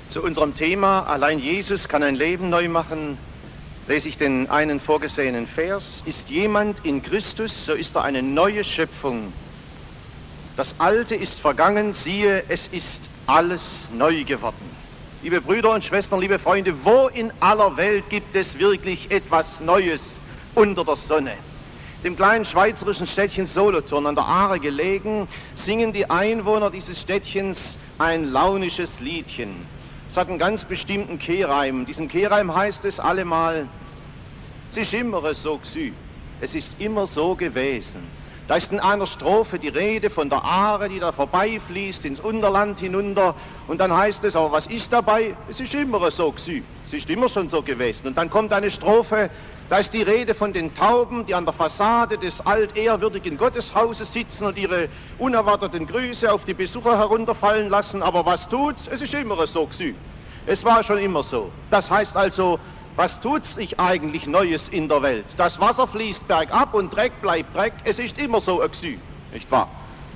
Zu unserem Thema Allein Jesus kann ein Leben neu machen, lese ich den einen vorgesehenen Vers. Ist jemand in Christus, so ist er eine neue Schöpfung. Das Alte ist vergangen, siehe, es ist alles neu geworden. Liebe Brüder und Schwestern, liebe Freunde, wo in aller Welt gibt es wirklich etwas Neues unter der Sonne? Dem kleinen schweizerischen Städtchen Solothurn an der Aare gelegen, singen die Einwohner dieses Städtchens ein launisches Liedchen. Es hat einen ganz bestimmten Kehrreim. In diesem Kehrreim heißt es allemal: Es ist immer so g'sü, es ist immer so gewesen. Da ist in einer Strophe die Rede von der Aare, die da vorbeifließt ins Unterland hinunter. Und dann heißt es, aber was ist dabei? Es ist immer so g'sü, es ist immer schon so gewesen. Und dann kommt eine Strophe, da ist die Rede von den Tauben, die an der Fassade des altehrwürdigen Gotteshauses sitzen und ihre unerwarteten Grüße auf die Besucher herunterfallen lassen. Aber was tut's? Es ist immer so g'sü. Es war schon immer so. Das heißt also, was tut's sich eigentlich Neues in der Welt? Das Wasser fließt bergab und Dreck bleibt Dreck. Es ist immer so g'sü, nicht wahr?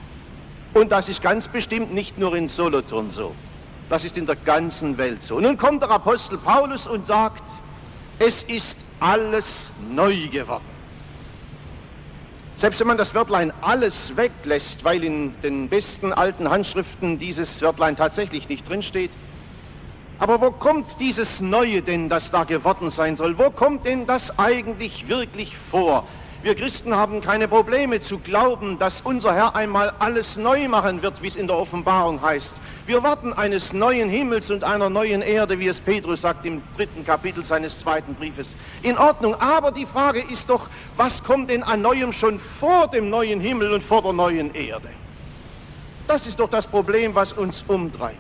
Und das ist ganz bestimmt nicht nur in Solothurn so. Das ist in der ganzen Welt so. Nun kommt der Apostel Paulus und sagt, es ist alles neu geworden. Selbst wenn man das Wörtlein alles weglässt, weil in den besten alten Handschriften dieses Wörtlein tatsächlich nicht drinsteht, aber wo kommt dieses Neue denn, das da geworden sein soll? Wo kommt denn das eigentlich wirklich vor? Wir Christen haben keine Probleme zu glauben, dass unser Herr einmal alles neu machen wird, wie es in der Offenbarung heißt. Wir warten eines neuen Himmels und einer neuen Erde, wie es Petrus sagt im 3. Kapitel seines 2. Briefes. In Ordnung, aber die Frage ist doch, was kommt denn an Neuem schon vor dem neuen Himmel und vor der neuen Erde? Das ist doch das Problem, was uns umtreibt.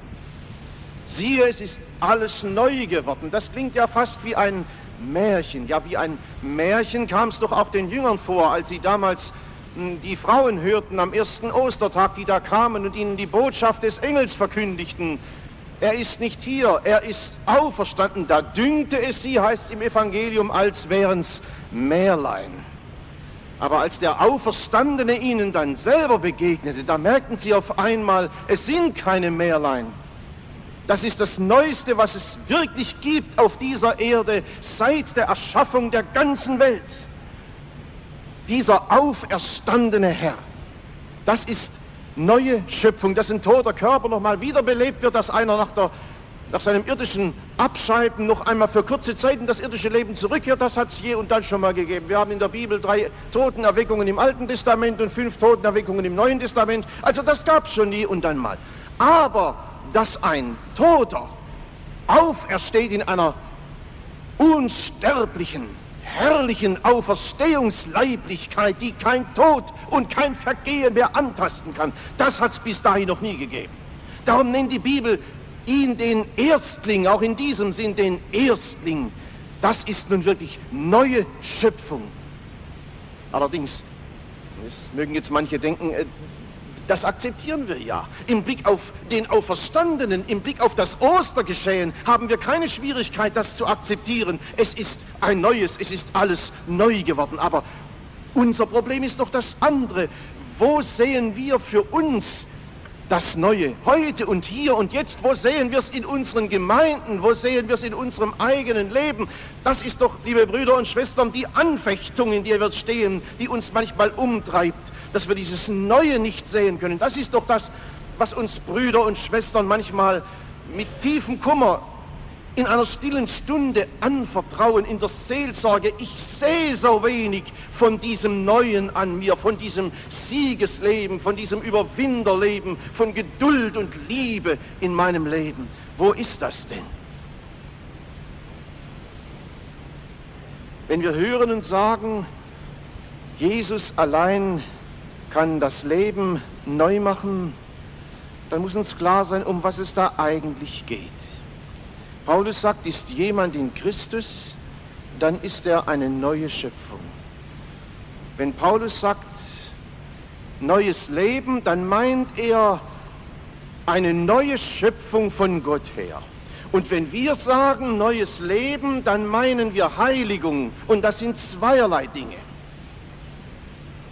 Siehe, es ist alles neu geworden. Das klingt ja fast wie ein Märchen. Ja, wie ein Märchen kam es doch auch den Jüngern vor, als sie damals die Frauen hörten am ersten Ostertag, die da kamen und ihnen die Botschaft des Engels verkündigten. Er ist nicht hier, er ist auferstanden. Da dünkte es sie, heißt es im Evangelium, als wären's Märlein. Aber als der Auferstandene ihnen dann selber begegnete, da merkten sie auf einmal, es sind keine Märlein. Das ist das Neueste, was es wirklich gibt auf dieser Erde seit der Erschaffung der ganzen Welt. Dieser auferstandene Herr, das ist neue Schöpfung, dass ein toter Körper nochmal wiederbelebt wird, dass einer nach seinem irdischen Abscheiden noch einmal für kurze Zeit in das irdische Leben zurückkehrt, das hat es je und dann schon mal gegeben. Wir haben in der Bibel 3 Totenerweckungen im Alten Testament und 5 Totenerweckungen im Neuen Testament. Also das gab es schon je und dann mal. Aber dass ein Toter aufersteht in einer unsterblichen, herrlichen Auferstehungsleiblichkeit, die kein Tod und kein Vergehen mehr antasten kann, das hat es bis dahin noch nie gegeben. Darum nennt die Bibel ihn den Erstling, auch in diesem Sinn den Erstling. Das ist nun wirklich neue Schöpfung. Allerdings, es mögen jetzt manche denken, das akzeptieren wir ja. Im Blick auf den Auferstandenen, im Blick auf das Ostergeschehen haben wir keine Schwierigkeit, das zu akzeptieren. Es ist ein Neues, es ist alles neu geworden. Aber unser Problem ist doch das andere. Wo sehen wir für uns das Neue? Heute und hier und jetzt, wo sehen wir es in unseren Gemeinden? Wo sehen wir es in unserem eigenen Leben? Das ist doch, liebe Brüder und Schwestern, die Anfechtung, in der wir stehen, die uns manchmal umtreibt, dass wir dieses Neue nicht sehen können. Das ist doch das, was uns Brüder und Schwestern manchmal mit tiefem Kummer in einer stillen Stunde anvertrauen, in der Seelsorge. Ich sehe so wenig von diesem Neuen an mir, von diesem Siegesleben, von diesem Überwinderleben, von Geduld und Liebe in meinem Leben. Wo ist das denn? Wenn wir hören und sagen, Jesus allein kann das Leben neu machen, dann muss uns klar sein, um was es da eigentlich geht. Paulus sagt, ist jemand in Christus, dann ist er eine neue Schöpfung. Wenn Paulus sagt, neues Leben, dann meint er eine neue Schöpfung von Gott her. Und wenn wir sagen neues Leben, dann meinen wir Heiligung. Und das sind zweierlei Dinge.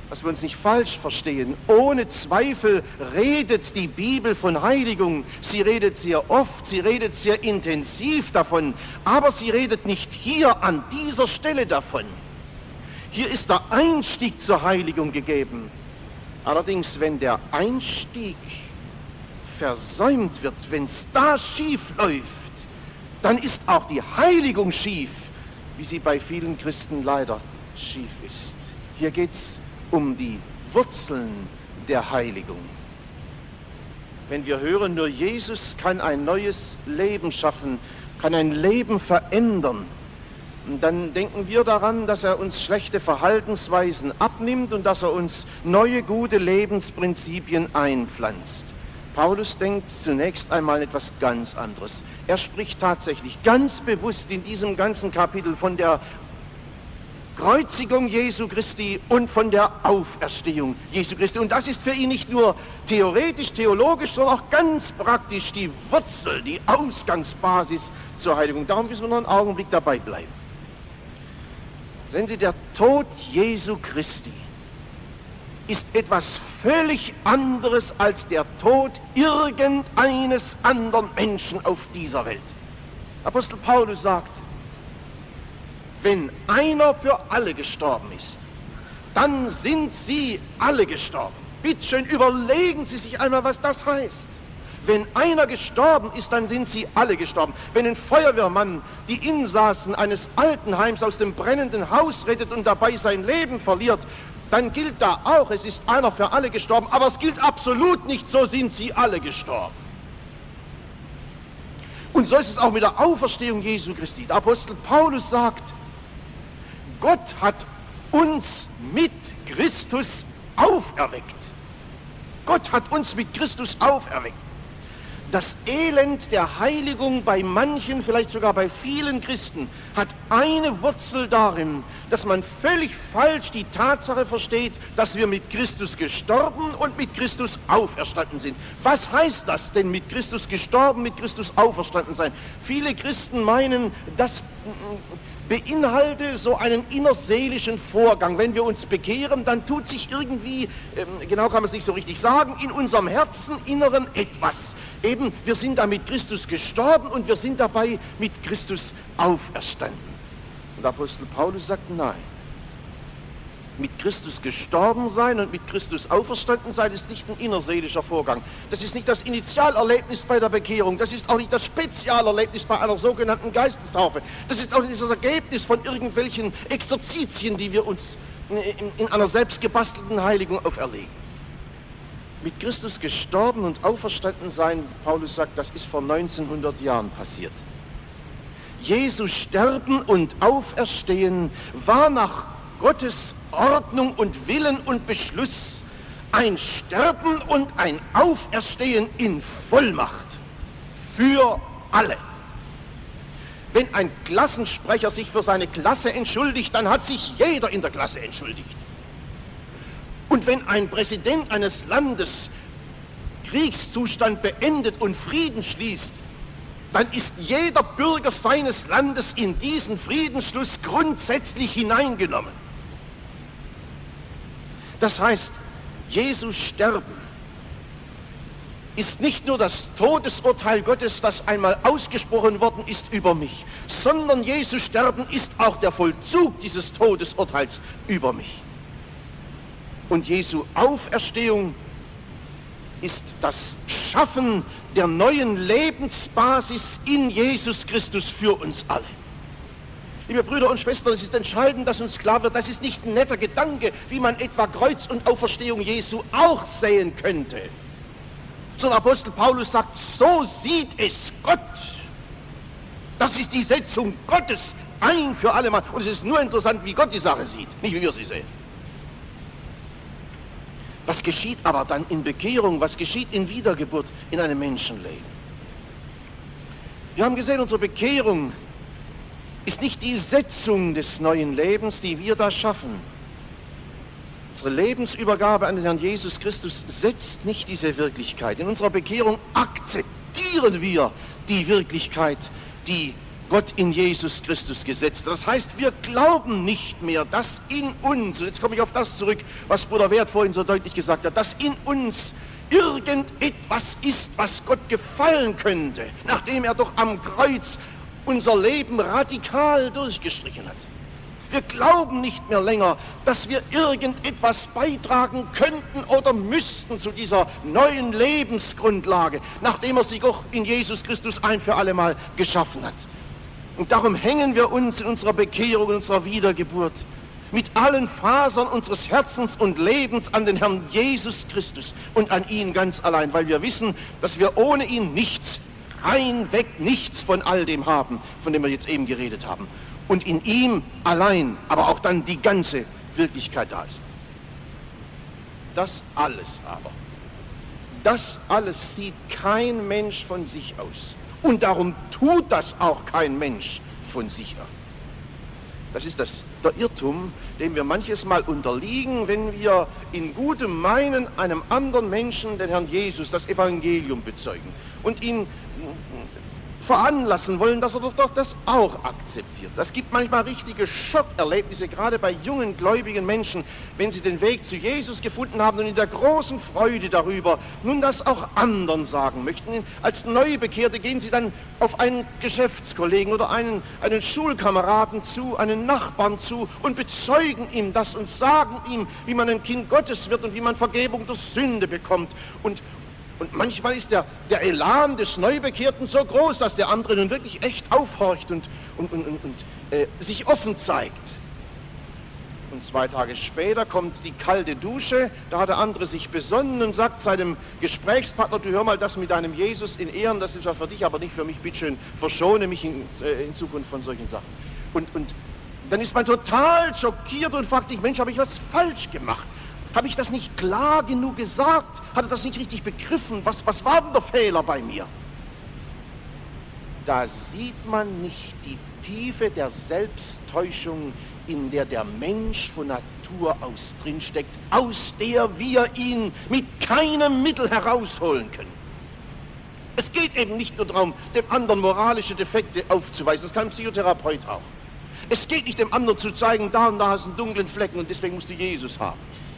dass wir uns nicht falsch verstehen. Ohne Zweifel redet die Bibel von Heiligung. Sie redet sehr oft, sie redet sehr intensiv davon, aber sie redet nicht hier an dieser Stelle davon. Hier ist der Einstieg zur Heiligung gegeben. Allerdings, wenn der Einstieg versäumt wird, wenn es da schief läuft, dann ist auch die Heiligung schief, wie sie bei vielen Christen leider schief ist. Hier geht es um die Wurzeln der Heiligung. Wenn wir hören, nur Jesus kann ein neues Leben schaffen, kann ein Leben verändern, dann denken wir daran, dass er uns schlechte Verhaltensweisen abnimmt und dass er uns neue, gute Lebensprinzipien einpflanzt. Paulus denkt zunächst einmal etwas ganz anderes. Er spricht tatsächlich ganz bewusst in diesem ganzen Kapitel von der Kreuzigung Jesu Christi und von der Auferstehung Jesu Christi. Und das ist für ihn nicht nur theoretisch, theologisch, sondern auch ganz praktisch die Wurzel, die Ausgangsbasis zur Heiligung. Darum müssen wir noch einen Augenblick dabei bleiben. Sehen Sie, der Tod Jesu Christi ist etwas völlig anderes als der Tod irgendeines anderen Menschen auf dieser Welt. Apostel Paulus sagt, wenn einer für alle gestorben ist, dann sind sie alle gestorben. Bitte schön, überlegen Sie sich einmal, was das heißt. Wenn einer gestorben ist, dann sind sie alle gestorben. Wenn ein Feuerwehrmann die Insassen eines Altenheims aus dem brennenden Haus rettet und dabei sein Leben verliert, dann gilt da auch, es ist einer für alle gestorben, aber es gilt absolut nicht, so sind sie alle gestorben. Und so ist es auch mit der Auferstehung Jesu Christi. Der Apostel Paulus sagt, Gott hat uns mit Christus auferweckt. Gott hat uns mit Christus auferweckt. Das Elend der Heiligung bei manchen, vielleicht sogar bei vielen Christen, hat eine Wurzel darin, dass man völlig falsch die Tatsache versteht, dass wir mit Christus gestorben und mit Christus auferstanden sind. Was heißt das denn, mit Christus gestorben, mit Christus auferstanden sein? Viele Christen meinen, das beinhalte so einen innerseelischen Vorgang. Wenn wir uns bekehren, dann tut sich irgendwie, genau kann man es nicht so richtig sagen, in unserem Herzeninneren etwas. Eben, wir sind da mit Christus gestorben und wir sind dabei mit Christus auferstanden. Und Apostel Paulus sagt, nein. Mit Christus gestorben sein und mit Christus auferstanden sein ist nicht ein innerseelischer Vorgang. Das ist nicht das Initialerlebnis bei der Bekehrung. Das ist auch nicht das Spezialerlebnis bei einer sogenannten Geistestaufe. Das ist auch nicht das Ergebnis von irgendwelchen Exerzitien, die wir uns in einer selbstgebastelten Heiligung auferlegen. Mit Christus gestorben und auferstanden sein, Paulus sagt, das ist vor 1900 Jahren passiert. Jesu Sterben und Auferstehen war nach Gottes Ordnung und Willen und Beschluss ein Sterben und ein Auferstehen in Vollmacht für alle. Wenn ein Klassensprecher sich für seine Klasse entschuldigt, dann hat sich jeder in der Klasse entschuldigt. Und wenn ein Präsident eines Landes Kriegszustand beendet und Frieden schließt, dann ist jeder Bürger seines Landes in diesen Friedensschluss grundsätzlich hineingenommen. Das heißt, Jesus Sterben ist nicht nur das Todesurteil Gottes, das einmal ausgesprochen worden ist über mich, sondern Jesus Sterben ist auch der Vollzug dieses Todesurteils über mich. Und Jesu Auferstehung ist das Schaffen der neuen Lebensbasis in Jesus Christus für uns alle. Liebe Brüder und Schwestern, es ist entscheidend, dass uns klar wird, das ist nicht ein netter Gedanke, wie man etwa Kreuz und Auferstehung Jesu auch sehen könnte. Sondern Apostel Paulus sagt, so sieht es Gott. Das ist die Setzung Gottes ein für alle Mal. Und es ist nur interessant, wie Gott die Sache sieht, nicht wie wir sie sehen. Was geschieht aber dann in Bekehrung? Was geschieht in Wiedergeburt in einem Menschenleben? Wir haben gesehen, unsere Bekehrung ist nicht die Setzung des neuen Lebens, die wir da schaffen. Unsere Lebensübergabe an den Herrn Jesus Christus setzt nicht diese Wirklichkeit. In unserer Bekehrung akzeptieren wir die Wirklichkeit, die Gott in Jesus Christus gesetzt. Das heißt, wir glauben nicht mehr, dass in uns, und jetzt komme ich auf das zurück, was Bruder Wert vorhin so deutlich gesagt hat, dass in uns irgendetwas ist, was Gott gefallen könnte, nachdem er doch am Kreuz unser Leben radikal durchgestrichen hat. Wir glauben nicht mehr länger, dass wir irgendetwas beitragen könnten oder müssten zu dieser neuen Lebensgrundlage, nachdem er sie doch in Jesus Christus ein für alle Mal geschaffen hat. Und darum hängen wir uns in unserer Bekehrung, in unserer Wiedergeburt mit allen Fasern unseres Herzens und Lebens an den Herrn Jesus Christus und an ihn ganz allein, weil wir wissen, dass wir ohne ihn nichts, reinweg nichts von all dem haben, von dem wir jetzt eben geredet haben. Und in ihm allein, aber auch dann die ganze Wirklichkeit da ist. Das alles sieht kein Mensch von sich aus. Und darum tut das auch kein Mensch von sich aus. Das ist der Irrtum, dem wir manches Mal unterliegen, wenn wir in gutem Meinen einem anderen Menschen, den Herrn Jesus, das Evangelium bezeugen und ihn veranlassen wollen, dass er doch das auch akzeptiert. Das gibt manchmal richtige Schockerlebnisse, gerade bei jungen gläubigen Menschen, wenn sie den Weg zu Jesus gefunden haben und in der großen Freude darüber nun das auch anderen sagen möchten. Als Neubekehrte gehen sie dann auf einen Geschäftskollegen oder einen Schulkameraden zu, einen Nachbarn zu und bezeugen ihm das und sagen ihm, wie man ein Kind Gottes wird und wie man Vergebung der Sünde bekommt. Und manchmal ist der Elan des Neubekehrten so groß, dass der andere nun wirklich echt aufhorcht und sich offen zeigt. Und 2 Tage später kommt die kalte Dusche, da hat der andere sich besonnen und sagt seinem Gesprächspartner, du hör mal, das mit deinem Jesus in Ehren, das ist ja für dich, aber nicht für mich, bitteschön, verschone mich in Zukunft von solchen Sachen. Und dann ist man total schockiert und fragt sich, Mensch, habe ich was falsch gemacht? Habe ich das nicht klar genug gesagt? Hat er das nicht richtig begriffen? Was war denn der Fehler bei mir? Da sieht man nicht die Tiefe der Selbsttäuschung, in der der Mensch von Natur aus drinsteckt, aus der wir ihn mit keinem Mittel herausholen können. Es geht eben nicht nur darum, dem anderen moralische Defekte aufzuweisen, das kann ein Psychotherapeut auch. Es geht nicht dem anderen zu zeigen, da und da hast du einen dunklen Flecken und deswegen musst du Jesus haben.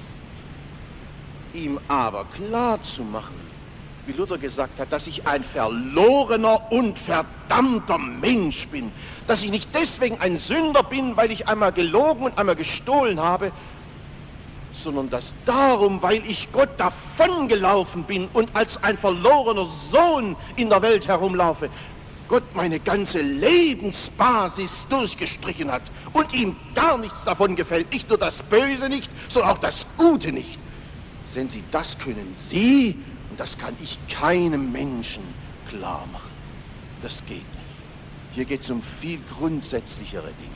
Ihm aber klar zu machen, wie Luther gesagt hat, dass ich ein verlorener und verdammter Mensch bin, dass ich nicht deswegen ein Sünder bin, weil ich einmal gelogen und einmal gestohlen habe, sondern dass darum, weil ich Gott davongelaufen bin und als ein verlorener Sohn in der Welt herumlaufe, Gott meine ganze Lebensbasis durchgestrichen hat und ihm gar nichts davon gefällt, nicht nur das Böse nicht, sondern auch das Gute nicht. Sehen Sie, das können Sie und das kann ich keinem Menschen klar machen. Das geht nicht. Hier geht es um viel grundsätzlichere Dinge.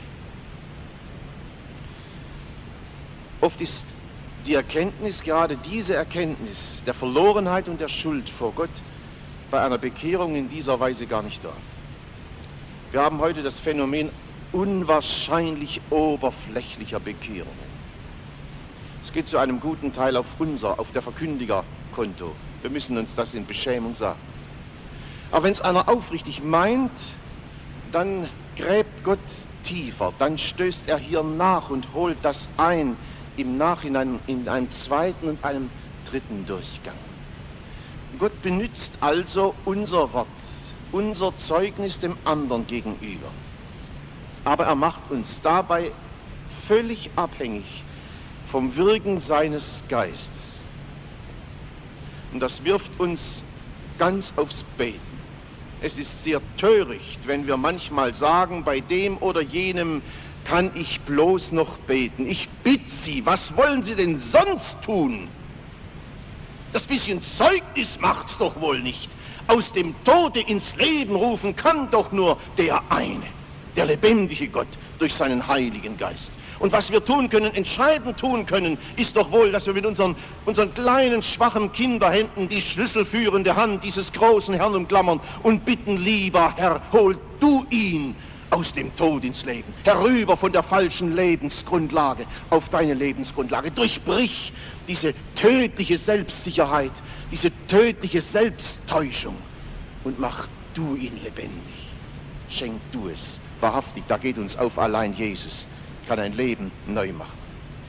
Oft ist die Erkenntnis, gerade diese Erkenntnis der Verlorenheit und der Schuld vor Gott, bei einer Bekehrung in dieser Weise gar nicht da. Wir haben heute das Phänomen unwahrscheinlich oberflächlicher Bekehrungen. Es geht zu einem guten Teil auf der Verkündigerkonto. Wir müssen uns das in Beschämung sagen. Aber wenn es einer aufrichtig meint, dann gräbt Gott tiefer, dann stößt er hier nach und holt das ein im Nachhinein in einem zweiten und einem dritten Durchgang. Gott benützt also unser Wort, unser Zeugnis dem anderen gegenüber. Aber er macht uns dabei völlig abhängig vom Wirken seines Geistes. Und das wirft uns ganz aufs Beten. Es ist sehr töricht, wenn wir manchmal sagen, bei dem oder jenem kann ich bloß noch beten. Ich bitte Sie, was wollen Sie denn sonst tun? Das bisschen Zeugnis macht's doch wohl nicht. Aus dem Tode ins Leben rufen kann doch nur der eine, der lebendige Gott durch seinen Heiligen Geist. Und was wir tun können, entscheidend tun können, ist doch wohl, dass wir mit unseren kleinen, schwachen Kinderhänden die schlüsselführende Hand dieses großen Herrn umklammern und bitten, lieber Herr, hol du ihn aus dem Tod ins Leben, herüber von der falschen Lebensgrundlage auf deine Lebensgrundlage. Durchbrich diese tödliche Selbstsicherheit, diese tödliche Selbsttäuschung und mach du ihn lebendig. schenk du es. Wahrhaftig, da geht uns auf, allein Jesus kann ein Leben neu machen.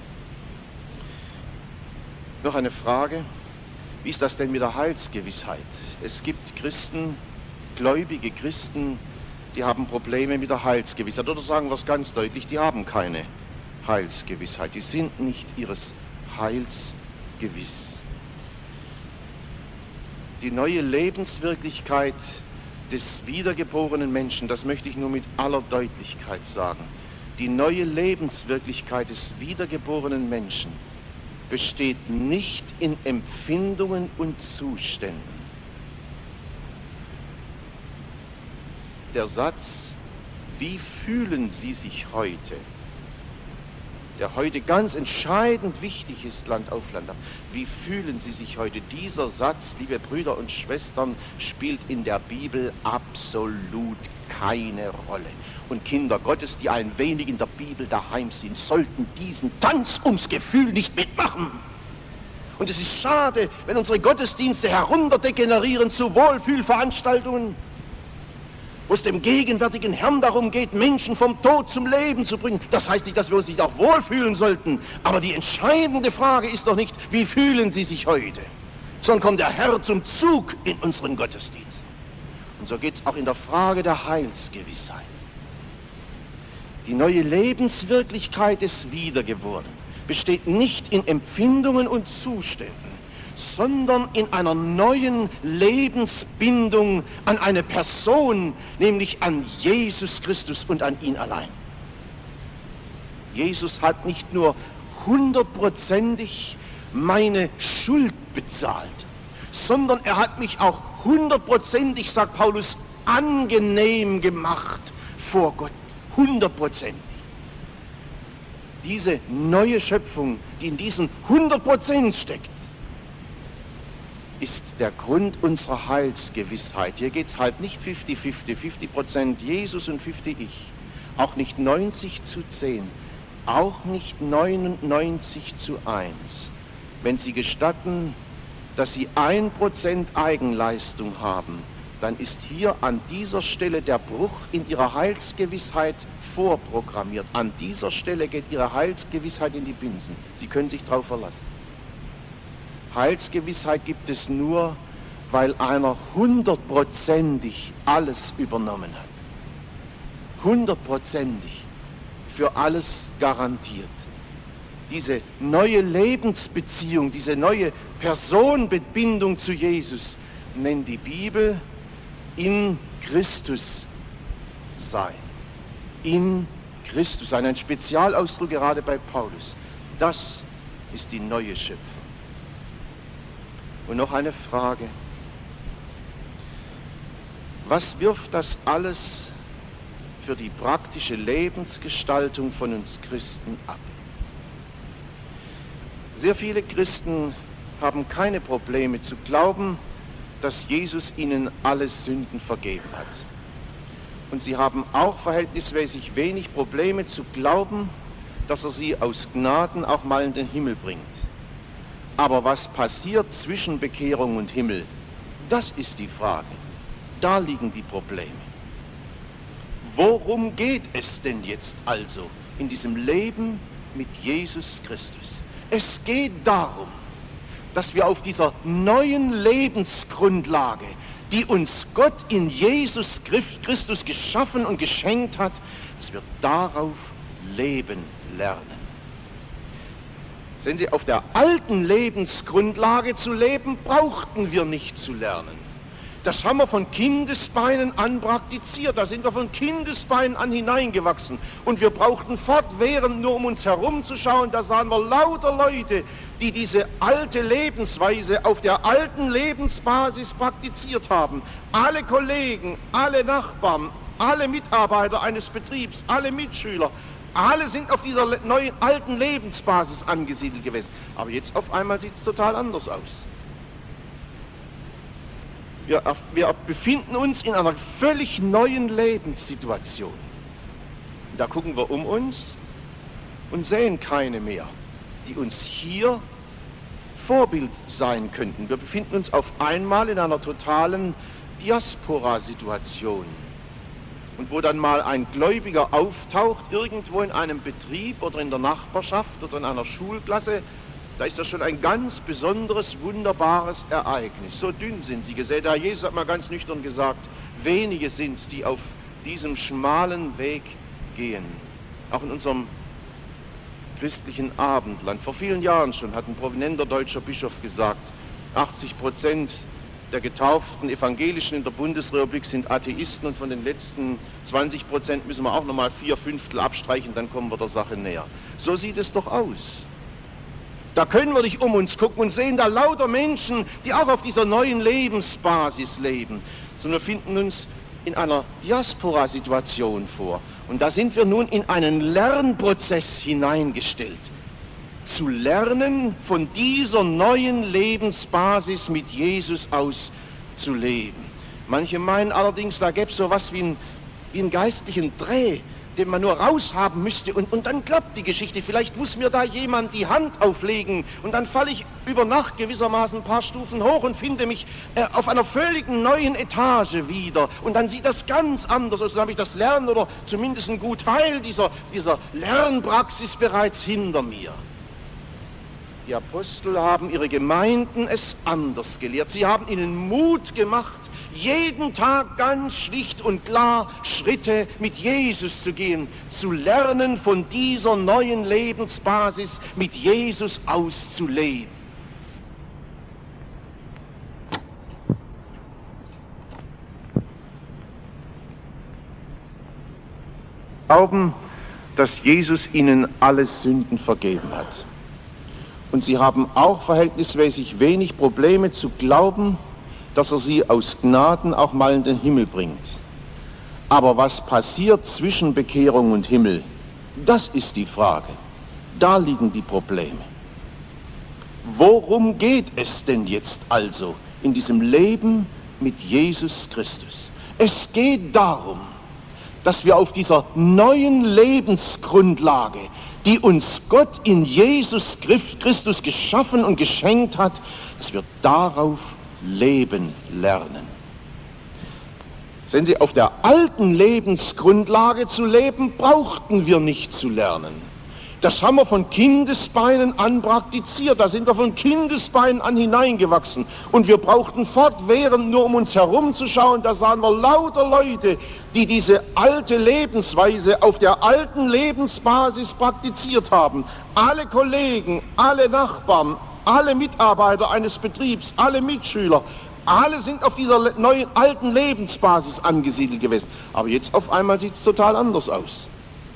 Noch eine Frage, wie ist das denn mit der Heilsgewissheit? Es gibt Christen, gläubige Christen, die haben Probleme mit der Heilsgewissheit. Oder sagen wir es ganz deutlich, die haben keine Heilsgewissheit. Die sind nicht ihres Heils gewiss. Die neue Lebenswirklichkeit des wiedergeborenen Menschen, das möchte ich nur mit aller Deutlichkeit sagen, die neue Lebenswirklichkeit des wiedergeborenen Menschen besteht nicht in Empfindungen und Zuständen. Der Satz, wie fühlen Sie sich heute, der heute ganz entscheidend wichtig ist, Land auf Land ab. Wie fühlen Sie sich heute? Dieser Satz, liebe Brüder und Schwestern, spielt in der Bibel absolut keine Rolle. Und Kinder Gottes, die ein wenig in der Bibel daheim sind, sollten diesen Tanz ums Gefühl nicht mitmachen. Und es ist schade, wenn unsere Gottesdienste herunterdegenerieren zu Wohlfühlveranstaltungen, wo es dem gegenwärtigen Herrn darum geht, Menschen vom Tod zum Leben zu bringen. Das heißt nicht, dass wir uns nicht auch wohlfühlen sollten, aber die entscheidende Frage ist doch nicht, wie fühlen Sie sich heute, sondern kommt der Herr zum Zug in unseren Gottesdiensten. Und so geht es auch in der Frage der Heilsgewissheit. Die neue Lebenswirklichkeit des Wiedergeborenen besteht nicht in Empfindungen und Zuständen, sondern in einer neuen Lebensbindung an eine Person, nämlich an Jesus Christus und an ihn allein. Jesus hat nicht nur 100%ig meine Schuld bezahlt, sondern er hat mich auch 100%ig, sagt Paulus, angenehm gemacht vor Gott. 100%. Diese neue Schöpfung, die in diesen 100% steckt, ist der Grund unserer Heilsgewissheit. Hier geht es halt nicht 50-50, 50% Jesus und 50 ich. Auch nicht 90:10, auch nicht 99:1. Wenn Sie gestatten, dass Sie 1% Eigenleistung haben, dann ist hier an dieser Stelle der Bruch in Ihrer Heilsgewissheit vorprogrammiert. An dieser Stelle geht Ihre Heilsgewissheit in die Binsen. Sie können sich darauf verlassen. Heilsgewissheit gibt es nur, weil einer 100%ig alles übernommen hat. 100%ig für alles garantiert. Diese neue Lebensbeziehung, diese neue Personenbindung zu Jesus nennt die Bibel in Christus sein. In Christus sein. Ein Spezialausdruck gerade bei Paulus. Das ist die neue Schöpfung. Und noch eine Frage. Was wirft das alles für die praktische Lebensgestaltung von uns Christen ab? Sehr viele Christen haben keine Probleme zu glauben, dass Jesus ihnen alle Sünden vergeben hat. Und sie haben auch verhältnismäßig wenig Probleme zu glauben, dass er sie aus Gnaden auch mal in den Himmel bringt. Aber was passiert zwischen Bekehrung und Himmel? Das ist die Frage. Da liegen die Probleme. Worum geht es denn jetzt also in diesem Leben mit Jesus Christus? Es geht darum, dass wir auf dieser neuen Lebensgrundlage, die uns Gott in Jesus Christus geschaffen und geschenkt hat, dass wir darauf leben lernen. Sehen Sie, auf der alten Lebensgrundlage zu leben, brauchten wir nicht zu lernen. Das haben wir von Kindesbeinen an praktiziert, da sind wir von Kindesbeinen an hineingewachsen. Und wir brauchten fortwährend nur um uns herumzuschauen, da sahen wir lauter Leute, die diese alte Lebensweise auf der alten Lebensbasis praktiziert haben. Alle Kollegen, alle Nachbarn, alle Mitarbeiter eines Betriebs, alle Mitschüler, alle sind auf dieser neuen, alten Lebensbasis angesiedelt gewesen. Aber jetzt auf einmal sieht es total anders aus. Wir befinden uns in einer völlig neuen Lebenssituation. Da gucken wir um uns und sehen keine mehr, die uns hier Vorbild sein könnten. Wir befinden uns auf einmal in einer totalen Diaspora-Situation. Und wo dann mal ein Gläubiger auftaucht, irgendwo in einem Betrieb oder in der Nachbarschaft oder in einer Schulklasse, da ist das schon ein ganz besonderes, wunderbares Ereignis. So dünn sind sie gesät. Der Jesus hat mal ganz nüchtern gesagt, wenige sind es, die auf diesem schmalen Weg gehen. Auch in unserem christlichen Abendland. Vor vielen Jahren schon hat ein prominenter deutscher Bischof gesagt, 80% der getauften Evangelischen in der Bundesrepublik sind Atheisten und von den letzten 20% müssen wir auch nochmal 4/5 abstreichen, dann kommen wir der Sache näher. So sieht es doch aus. Da können wir nicht um uns gucken und sehen da lauter Menschen, die auch auf dieser neuen Lebensbasis leben. Sondern wir finden uns in einer Diaspora-Situation vor. Und da sind wir nun in einen Lernprozess hineingestellt. Zu lernen, von dieser neuen Lebensbasis mit Jesus aus zu leben. Manche meinen allerdings, da gäbe es so was wie einen geistlichen Dreh, den man nur raushaben müsste und dann klappt die Geschichte. Vielleicht muss mir da jemand die Hand auflegen und dann falle ich über Nacht gewissermaßen ein paar Stufen hoch und finde mich auf einer völlig neuen Etage wieder. Und dann sieht das ganz anders aus. Dann habe ich das Lernen oder zumindest einen Gutteil dieser Lernpraxis bereits hinter mir. Die Apostel haben ihre Gemeinden es anders gelehrt. Sie haben ihnen Mut gemacht, jeden Tag ganz schlicht und klar Schritte mit Jesus zu gehen, zu lernen, von dieser neuen Lebensbasis mit Jesus auszuleben. Glauben, dass Jesus ihnen alle Sünden vergeben hat. Und sie haben auch verhältnismäßig wenig Probleme zu glauben, dass er sie aus Gnaden auch mal in den Himmel bringt. Aber was passiert zwischen Bekehrung und Himmel? Das ist die Frage. Da liegen die Probleme. Worum geht es denn jetzt also in diesem Leben mit Jesus Christus? Es geht darum, dass wir auf dieser neuen Lebensgrundlage, die uns Gott in Jesus Christus geschaffen und geschenkt hat, dass wir darauf leben lernen. Sehen Sie, auf der alten Lebensgrundlage zu leben, brauchten wir nicht zu lernen. Das haben wir von Kindesbeinen an praktiziert, da sind wir von Kindesbeinen an hineingewachsen. Und wir brauchten fortwährend nur um uns herumzuschauen, da sahen wir lauter Leute, die diese alte Lebensweise auf der alten Lebensbasis praktiziert haben. Alle Kollegen, alle Nachbarn, alle Mitarbeiter eines Betriebs, alle Mitschüler, alle sind auf dieser neuen alten Lebensbasis angesiedelt gewesen. Aber jetzt auf einmal sieht es total anders aus.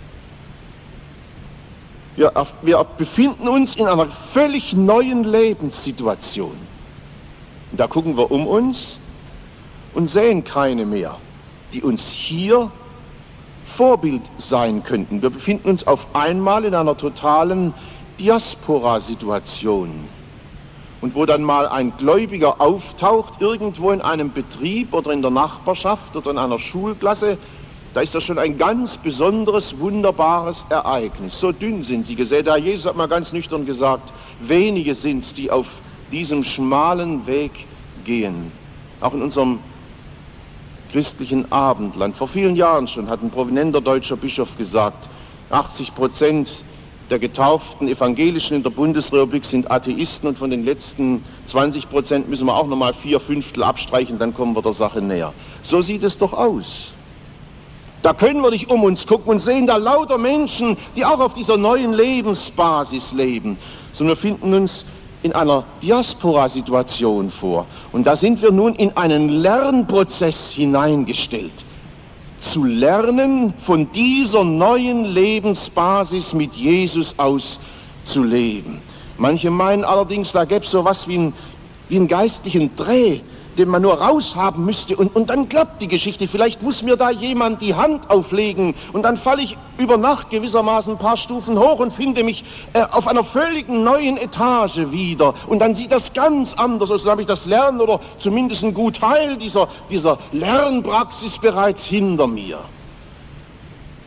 Wir befinden uns in einer völlig neuen Lebenssituation. Und da gucken wir um uns und sehen keine mehr, die uns hier Vorbild sein könnten. Wir befinden uns auf einmal in einer totalen Diaspora-Situation. Und wo dann mal ein Gläubiger auftaucht, irgendwo in einem Betrieb oder in der Nachbarschaft oder in einer Schulklasse, da ist das schon ein ganz besonderes, wunderbares Ereignis. So dünn sind sie gesät. Der Jesus hat mal ganz nüchtern gesagt, wenige sind es, die auf diesem schmalen Weg gehen. Auch in unserem christlichen Abendland. Vor vielen Jahren schon hat ein prominenter deutscher Bischof gesagt, 80% der getauften Evangelischen in der Bundesrepublik sind Atheisten und von den letzten 20% müssen wir auch nochmal 4/5 abstreichen, dann kommen wir der Sache näher. So sieht es doch aus. Da können wir nicht um uns gucken und sehen da lauter Menschen, die auch auf dieser neuen Lebensbasis leben. Sondern wir finden uns in einer Diaspora-Situation vor. Und da sind wir nun in einen Lernprozess hineingestellt. Zu lernen, von dieser neuen Lebensbasis mit Jesus aus zu leben. Manche meinen allerdings, da gäbe es so was wie einen geistlichen Dreh, den man nur raushaben müsste und dann klappt die Geschichte. Vielleicht muss mir da jemand die Hand auflegen und dann falle ich über Nacht gewissermaßen ein paar Stufen hoch und finde mich auf einer völlig neuen Etage wieder. Und dann sieht das ganz anders aus. Dann habe ich das Lernen oder zumindest einen Gutteil dieser Lernpraxis bereits hinter mir.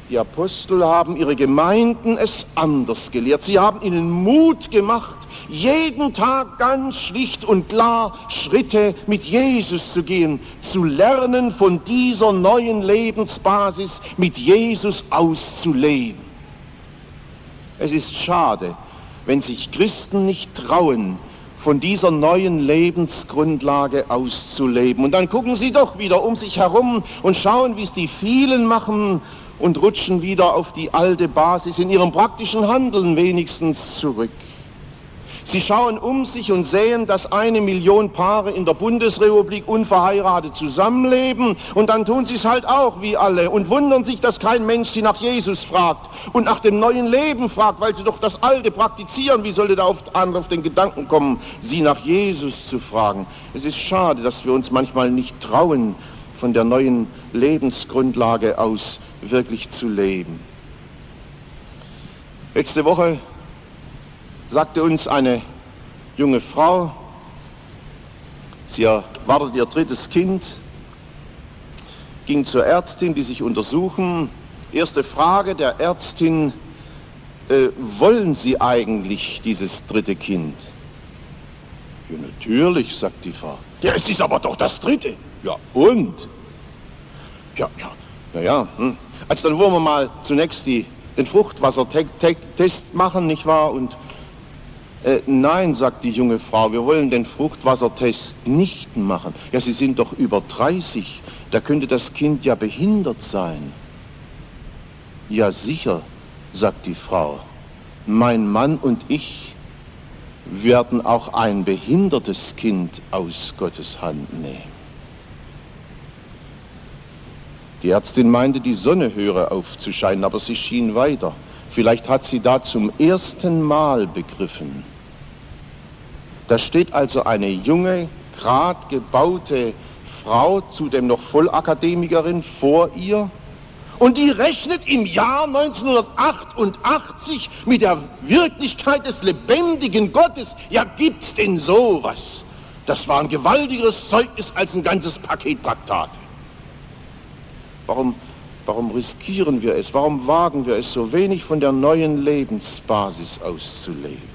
Die Apostel haben ihre Gemeinden es anders gelehrt. Sie haben ihnen Mut gemacht, jeden Tag ganz schlicht und klar Schritte mit Jesus zu gehen, zu lernen, von dieser neuen Lebensbasis mit Jesus auszuleben. Es ist schade, wenn sich Christen nicht trauen, von dieser neuen Lebensgrundlage auszuleben. Und dann gucken sie doch wieder um sich herum und schauen, wie es die vielen machen, und rutschen wieder auf die alte Basis, in ihrem praktischen Handeln wenigstens zurück. Sie schauen um sich und sehen, dass 1 Million Paare in der Bundesrepublik unverheiratet zusammenleben, und dann tun sie es halt auch wie alle und wundern sich, dass kein Mensch sie nach Jesus fragt und nach dem neuen Leben fragt, weil sie doch das Alte praktizieren. Wie sollte da andere auf den Gedanken kommen, sie nach Jesus zu fragen? Es ist schade, dass wir uns manchmal nicht trauen, von der neuen Lebensgrundlage aus wirklich zu leben. Letzte Woche sagte uns eine junge Frau, sie erwartet ihr 3. Kind, ging zur Ärztin, die sich untersuchen. Erste Frage der Ärztin: wollen Sie eigentlich dieses 3. Kind? Ja, natürlich, sagt die Frau. Ja, es ist aber doch das 3. Ja, und? Ja. Also dann wollen wir mal zunächst den Fruchtwassertest machen, nicht wahr? Und nein, sagt die junge Frau, wir wollen den Fruchtwassertest nicht machen. Ja, Sie sind doch über 30, da könnte das Kind ja behindert sein. Ja, sicher, sagt die Frau. Mein Mann und ich werden auch ein behindertes Kind aus Gottes Hand nehmen. Die Ärztin meinte, die Sonne höre auf zu scheinen, aber sie schien weiter. Vielleicht hat sie da zum ersten Mal begriffen. Da steht also eine junge, grad gebaute Frau, zudem noch Vollakademikerin, vor ihr, und die rechnet im Jahr 1988 mit der Wirklichkeit des lebendigen Gottes. Ja, gibt's denn sowas? Das war ein gewaltigeres Zeugnis als ein ganzes Paket Traktate. Warum riskieren wir es? Warum wagen wir es, so wenig von der neuen Lebensbasis auszuleben?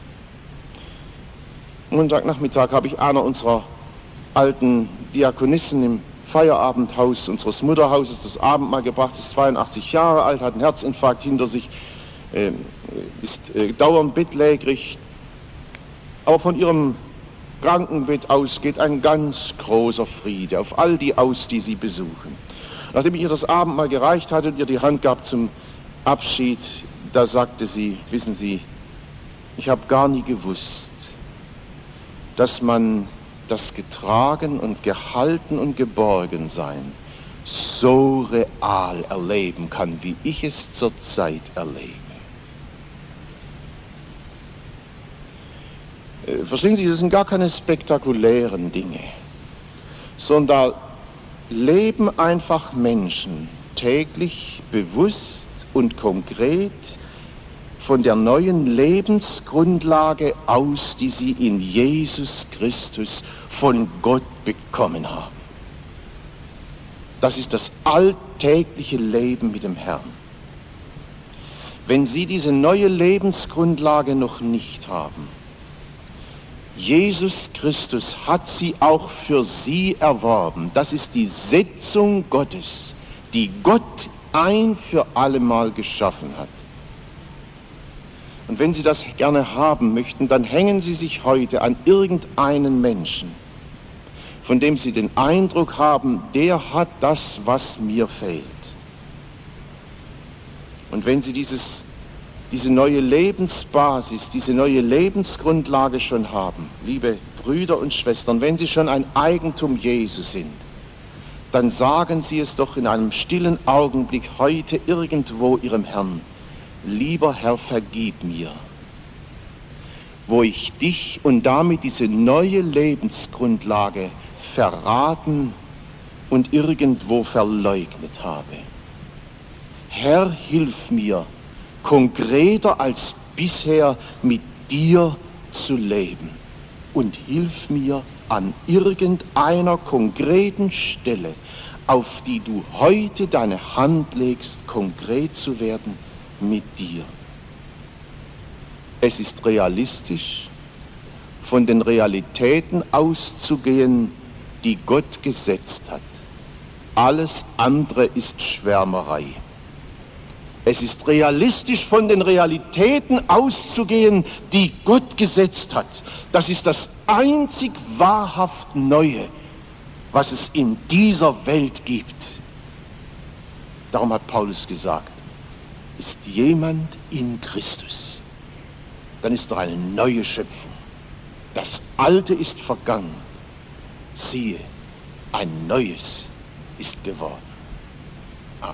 Montagnachmittag habe ich einer unserer alten Diakonissen im Feierabendhaus unseres Mutterhauses das Abendmahl gebracht, ist 82 Jahre alt, hat einen Herzinfarkt hinter sich, ist dauernd bettlägerig. Aber von ihrem Krankenbett aus geht ein ganz großer Friede auf all die aus, die sie besuchen. Nachdem ich ihr das Abendmahl gereicht hatte und ihr die Hand gab zum Abschied, da sagte sie: Wissen Sie, ich habe gar nie gewusst, dass man das Getragen und Gehalten und Geborgensein so real erleben kann, wie ich es zurzeit erlebe. Verstehen Sie, das sind gar keine spektakulären Dinge, sondern leben einfach Menschen täglich bewusst und konkret von der neuen Lebensgrundlage aus, die sie in Jesus Christus von Gott bekommen haben. Das ist das alltägliche Leben mit dem Herrn. Wenn Sie diese neue Lebensgrundlage noch nicht haben, Jesus Christus hat sie auch für Sie erworben. Das ist die Setzung Gottes, die Gott ein für allemal geschaffen hat. Und wenn Sie das gerne haben möchten, dann hängen Sie sich heute an irgendeinen Menschen, von dem Sie den Eindruck haben, der hat das, was mir fehlt. Und wenn Sie diese neue Lebensbasis, diese neue Lebensgrundlage schon haben, liebe Brüder und Schwestern, wenn Sie schon ein Eigentum Jesu sind, dann sagen Sie es doch in einem stillen Augenblick heute irgendwo Ihrem Herrn: Lieber Herr, vergib mir, wo ich dich und damit diese neue Lebensgrundlage verraten und irgendwo verleugnet habe. Herr, hilf mir, konkreter als bisher mit dir zu leben, und hilf mir, an irgendeiner konkreten Stelle, auf die du heute deine Hand legst, konkret zu werden mit dir. Es ist realistisch, von den Realitäten auszugehen, die Gott gesetzt hat. Alles andere ist Schwärmerei. Es ist realistisch, von den Realitäten auszugehen, die Gott gesetzt hat. Das ist das einzig wahrhaft Neue, was es in dieser Welt gibt. Darum hat Paulus gesagt, ist jemand in Christus, dann ist er eine neue Schöpfung. Das Alte ist vergangen. Siehe, ein Neues ist geworden. Amen.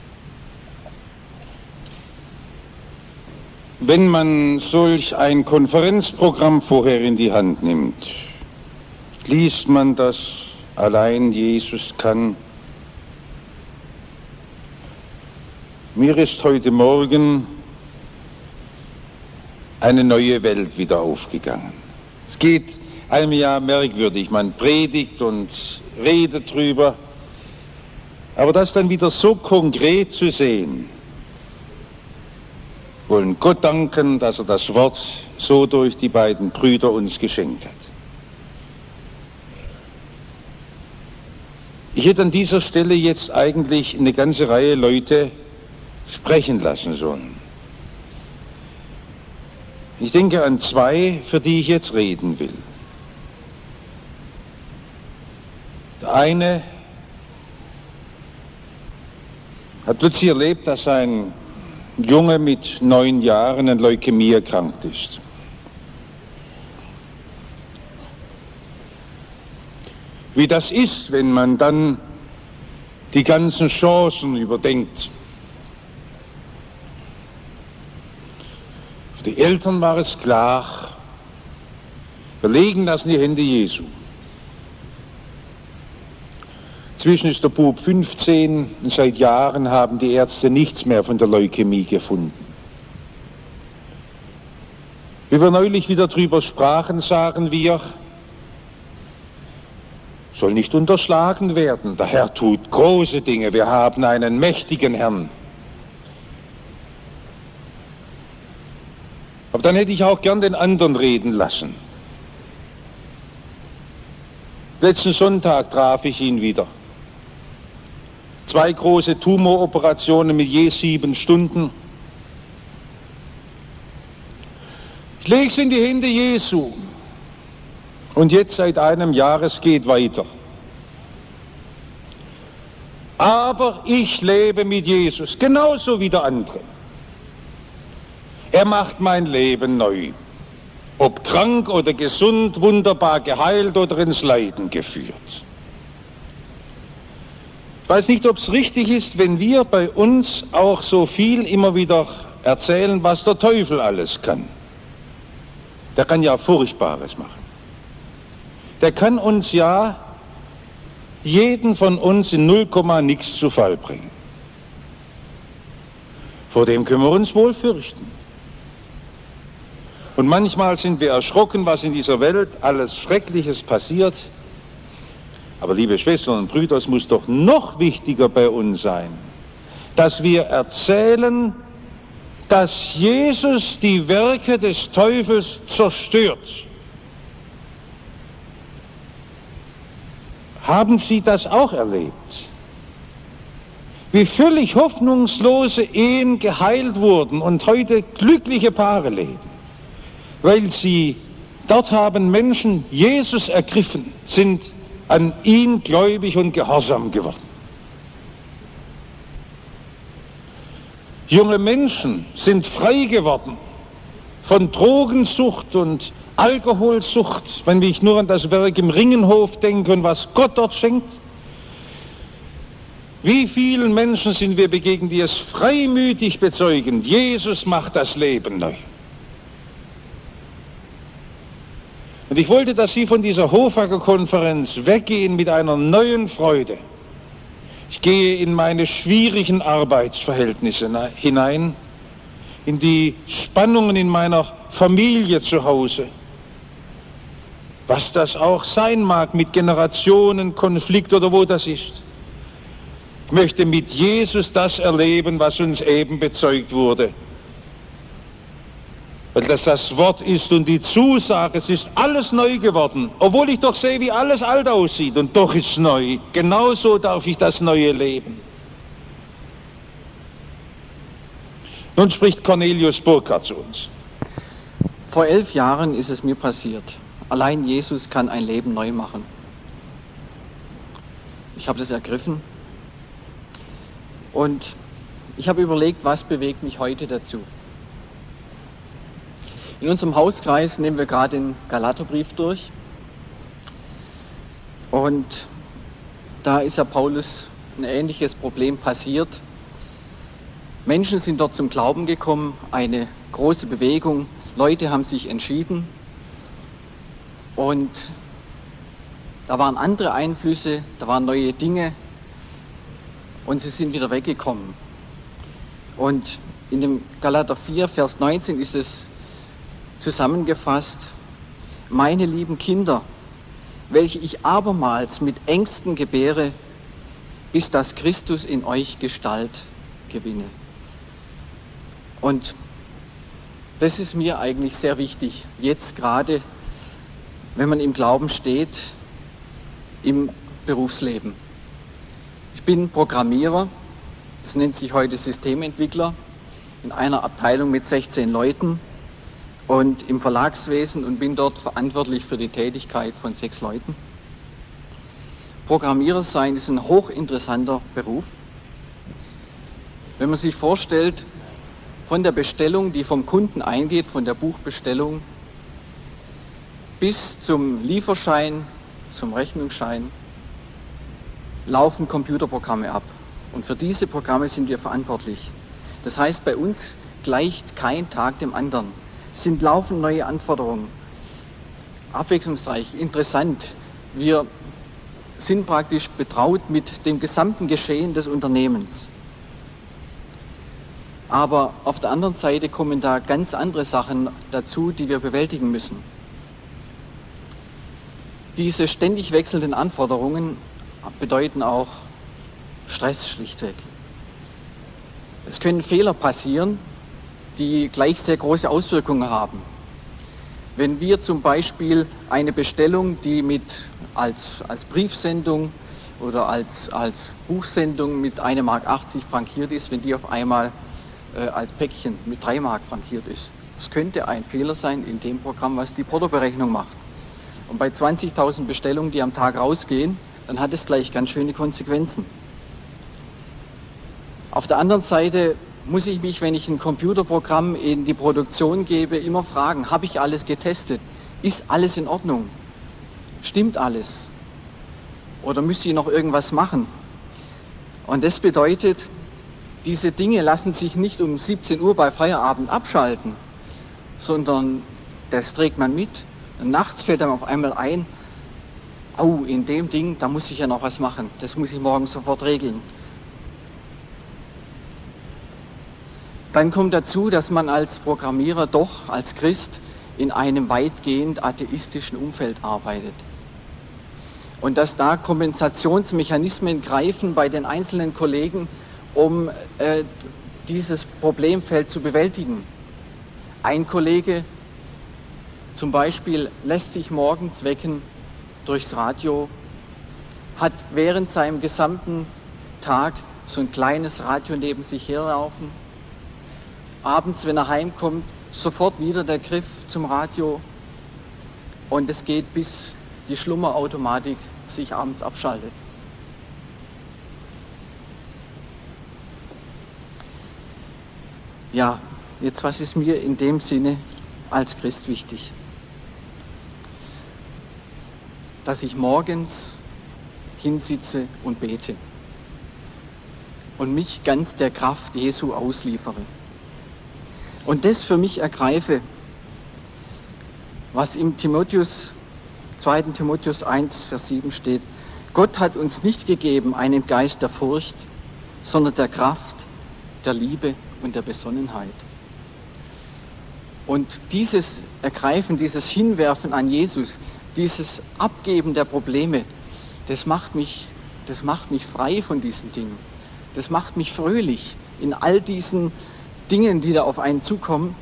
Wenn man solch ein Konferenzprogramm vorher in die Hand nimmt, liest man, dass allein Jesus kann. Mir ist heute Morgen eine neue Welt wieder aufgegangen. Es geht einem ja merkwürdig, man predigt und redet drüber, aber das dann wieder so konkret zu sehen, wollen Gott danken, dass er das Wort so durch die beiden Brüder uns geschenkt hat. Ich hätte an dieser Stelle jetzt eigentlich eine ganze Reihe Leute sprechen lassen sollen. Ich denke an zwei, für die ich jetzt reden will. Der eine hat plötzlich erlebt, dass ein Junge mit 9 Jahren an Leukämie erkrankt ist. Wie das ist, wenn man dann die ganzen Chancen überdenkt. Für die Eltern war es klar, wir legen das in die Hände Jesu. Inzwischen ist der Bub 15 und seit Jahren haben die Ärzte nichts mehr von der Leukämie gefunden. Wie wir neulich wieder drüber sprachen, sagen wir, soll nicht unterschlagen werden. Der Herr tut große Dinge. Wir haben einen mächtigen Herrn. Aber dann hätte ich auch gern den anderen reden lassen. Letzten Sonntag traf ich ihn wieder. 2 große Tumoroperationen mit je 7 Stunden. Ich lege es in die Hände Jesu. Und jetzt seit einem Jahr, es geht weiter. Aber ich lebe mit Jesus, genauso wie der andere. Er macht mein Leben neu. Ob krank oder gesund, wunderbar geheilt oder ins Leiden geführt. Ich weiß nicht, ob es richtig ist, wenn wir bei uns auch so viel immer wieder erzählen, was der Teufel alles kann. Der kann ja Furchtbares machen. Der kann uns ja, jeden von uns in 0, nix zu Fall bringen. Vor dem können wir uns wohl fürchten. Und manchmal sind wir erschrocken, was in dieser Welt alles Schreckliches passiert. Aber liebe Schwestern und Brüder, es muss doch noch wichtiger bei uns sein, dass wir erzählen, dass Jesus die Werke des Teufels zerstört. Haben Sie das auch erlebt? Wie völlig hoffnungslose Ehen geheilt wurden und heute glückliche Paare leben, weil sie dort haben Menschen Jesus ergriffen, sind an ihn gläubig und gehorsam geworden. Junge Menschen sind frei geworden von Drogensucht und Alkoholsucht, wenn ich nur an das Werk im Ringenhof denke und was Gott dort schenkt. Wie vielen Menschen sind wir begegnet, die es freimütig bezeugen, Jesus macht das Leben neu. Und ich wollte, dass Sie von dieser Hofacker-Konferenz weggehen mit einer neuen Freude. Ich gehe in meine schwierigen Arbeitsverhältnisse hinein, in die Spannungen in meiner Familie zu Hause. was das auch sein mag, mit Generationenkonflikt oder wo das ist. Ich möchte mit Jesus das erleben, was uns eben bezeugt wurde. Weil das Wort ist und die Zusage, es ist alles neu geworden. Obwohl ich doch sehe, wie alles alt aussieht und doch ist es neu. Genauso darf ich das Neue leben. Nun spricht Cornelius Burkhardt zu uns. Vor 11 Jahren ist es mir passiert. Allein Jesus kann ein Leben neu machen. Ich habe das ergriffen und ich habe überlegt, was bewegt mich heute dazu. In unserem Hauskreis nehmen wir gerade den Galaterbrief durch und da ist ja Paulus ein ähnliches Problem passiert. Menschen sind dort zum Glauben gekommen, eine große Bewegung, Leute haben sich entschieden und da waren andere Einflüsse, da waren neue Dinge und sie sind wieder weggekommen. Und in dem Galater 4, Vers 19 ist es zusammengefasst: Meine lieben Kinder, welche ich abermals mit Ängsten gebäre, bis dass Christus in euch Gestalt gewinne. Und das ist mir eigentlich sehr wichtig, jetzt gerade, wenn man im Glauben steht, im Berufsleben. Ich bin Programmierer, das nennt sich heute Systementwickler, in einer Abteilung mit 16 Leuten und im Verlagswesen und bin dort verantwortlich für die Tätigkeit von 6 Leuten. Programmierer sein ist ein hochinteressanter Beruf. Wenn man sich vorstellt, von der Bestellung, die vom Kunden eingeht, von der Buchbestellung bis zum Lieferschein, zum Rechnungsschein, laufen Computerprogramme ab. Und für diese Programme sind wir verantwortlich. Das heißt, bei uns gleicht kein Tag dem anderen. Es sind laufend neue Anforderungen. Abwechslungsreich, interessant. Wir sind praktisch betraut mit dem gesamten Geschehen des Unternehmens. Aber auf der anderen Seite kommen da ganz andere Sachen dazu, die wir bewältigen müssen. Diese ständig wechselnden Anforderungen bedeuten auch Stress schlichtweg. Es können Fehler passieren, die gleich sehr große Auswirkungen haben. Wenn wir zum Beispiel eine Bestellung, die als Briefsendung oder als Buchsendung mit 1,80 Mark frankiert ist, wenn die auf einmal als Päckchen mit 3 Mark frankiert ist. Es könnte ein Fehler sein in dem Programm, was die Portoberechnung macht. Und bei 20.000 Bestellungen, die am Tag rausgehen, dann hat es gleich ganz schöne Konsequenzen. Auf der anderen Seite muss ich mich, wenn ich ein Computerprogramm in die Produktion gebe, immer fragen, habe ich alles getestet? Ist alles in Ordnung? Stimmt alles? Oder müsste ich noch irgendwas machen? Und das bedeutet, diese Dinge lassen sich nicht um 17 Uhr bei Feierabend abschalten, sondern das trägt man mit. Und nachts fällt einem auf einmal ein, in dem Ding, da muss ich ja noch was machen. Das muss ich morgen sofort regeln. Dann kommt dazu, dass man als Programmierer doch, als Christ, in einem weitgehend atheistischen Umfeld arbeitet. Und dass da Kompensationsmechanismen greifen bei den einzelnen Kollegen, um dieses Problemfeld zu bewältigen. Ein Kollege zum Beispiel lässt sich morgens wecken durchs Radio, hat während seinem gesamten Tag so ein kleines Radio neben sich herlaufen. Abends, wenn er heimkommt, sofort wieder der Griff zum Radio und es geht, bis die Schlummerautomatik sich abends abschaltet. Ja, jetzt was ist mir in dem Sinne als Christ wichtig? Dass ich morgens hinsitze und bete und mich ganz der Kraft Jesu ausliefere. Und das für mich ergreife, was im 2. Timotheus 1, Vers 7 steht. Gott hat uns nicht gegeben einen Geist der Furcht, sondern der Kraft, der Liebe und der Besonnenheit. Und dieses Ergreifen, dieses Hinwerfen an Jesus, dieses Abgeben der Probleme, das macht mich frei von diesen Dingen. Das macht mich fröhlich in all diesen Dingen, die da auf einen zukommen.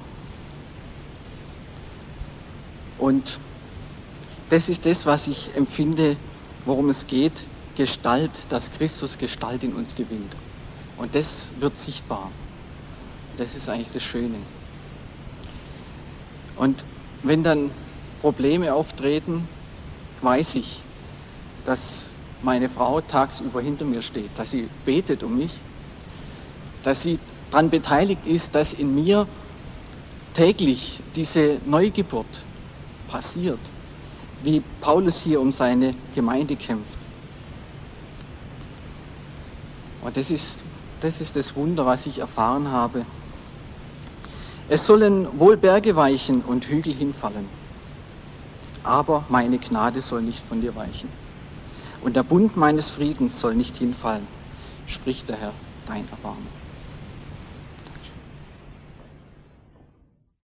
Und das ist das, was ich empfinde, worum es geht, Gestalt, dass Christus Gestalt in uns gewinnt. Und das wird sichtbar. Das ist eigentlich das Schöne. Und wenn dann Probleme auftreten, weiß ich, dass meine Frau tagsüber hinter mir steht, dass sie betet um mich, dass sie daran beteiligt ist, dass in mir täglich diese Neugeburt passiert, wie Paulus hier um seine Gemeinde kämpft. Und das ist das Wunder, was ich erfahren habe. Es sollen wohl Berge weichen und Hügel hinfallen, aber meine Gnade soll nicht von dir weichen. Und der Bund meines Friedens soll nicht hinfallen, spricht der Herr, dein Erbarmen.